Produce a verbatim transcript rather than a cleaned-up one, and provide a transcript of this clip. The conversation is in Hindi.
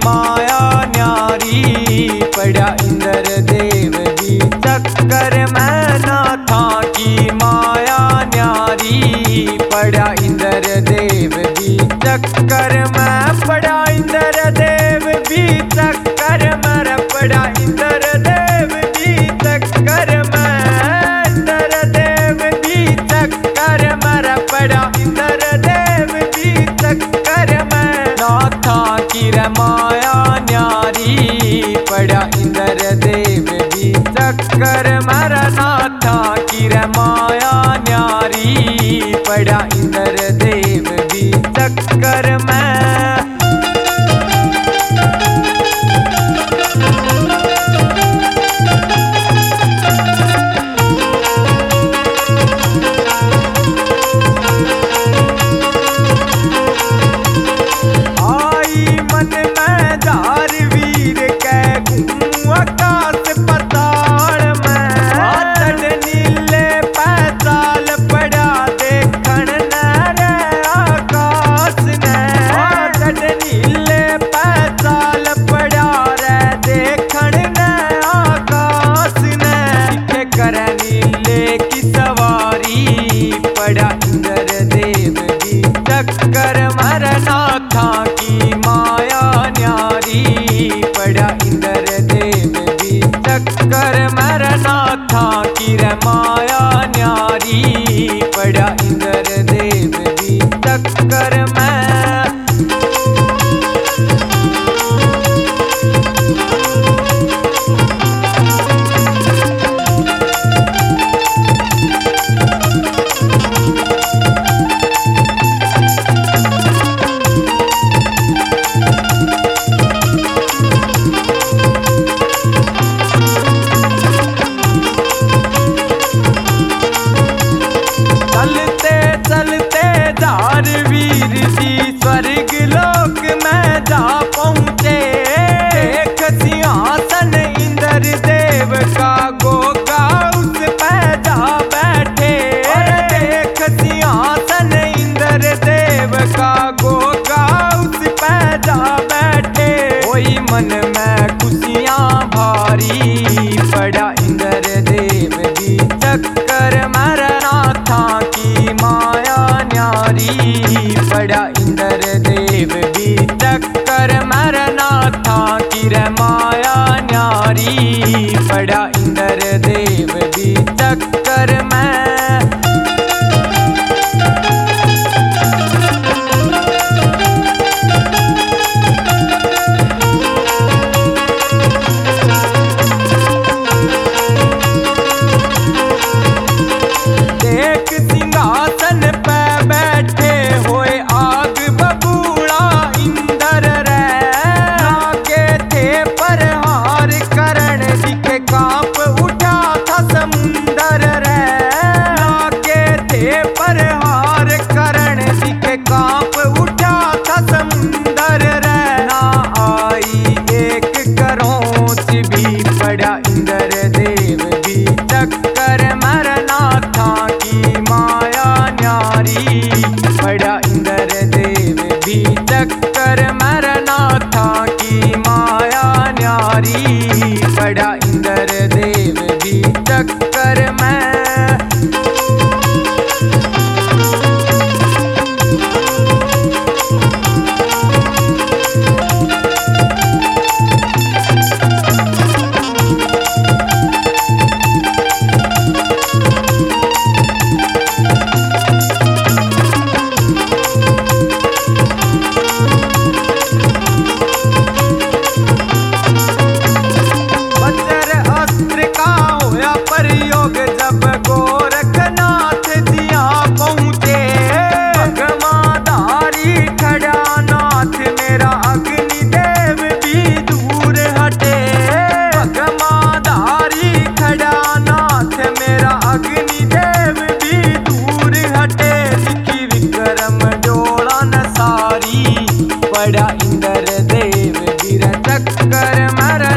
माया न्यारी, पड़ा इंद्र देव भी चक्कर में नाथा की माया न्यारी, पड़ा इंद्र देव भी चक्कर में, पड़ा इंद्र देव भी चक्कर में, पड़ा इंद्र देव भी चक्कर में, इंद्र देव भी चक्कर में, पड़ा इंद्र देव भी चक्कर में, नाथा की रे माया न्यारी, पड़ा इंद्र देव भी चक्कर में, नाथा की रे माया न्यारी, पड़ा इंद्र देव भी चक्कर में। पड़ा इंद्र देव भी चक्कर में, नाथा की माया न्यारी, पड़ा इंद्र देव भी चक्कर में, नाथा की रे माया न्यारी, पड़ा इंद्र देव भी चक्कर में। वीर जी स्वर्ग लोक में जा पहुँचे, देख सिंहासन इंद्र देव का गोगा उस पे जा बैठे, देख सिंहासन इंद्र देव का गोगा उस पे जा बैठे, कोई मन में खुशियाँ भारी, पड़ा इंद्र देव भी चक्कर में, नाथा की माया न्यारी, पड़ा इंद्र देव भी चक्कर में, नाथा की रे माया न्यारी, पड़ा इंद्र देव भी चक्कर में। देख सिंहासन पे बैठे होए आग बबूला इंद्र रे, लागे थे प्रहार करण दिखे कांप उठा था समुंदर रे, लागे थे प्रहार करण दिखे कांप उठा था समुंदर रे, ना आई एक करोच भी, पड़ा इंद्र देव भी चक्कर में, नाथा की माया न्यारी, पड़ा इंद्र देव भी चक्कर में, नाथा की माया न्यारी, पड़ा इंद्र देव भी चक्कर में। पड़ा इंद्र देव वीर चक्कर मर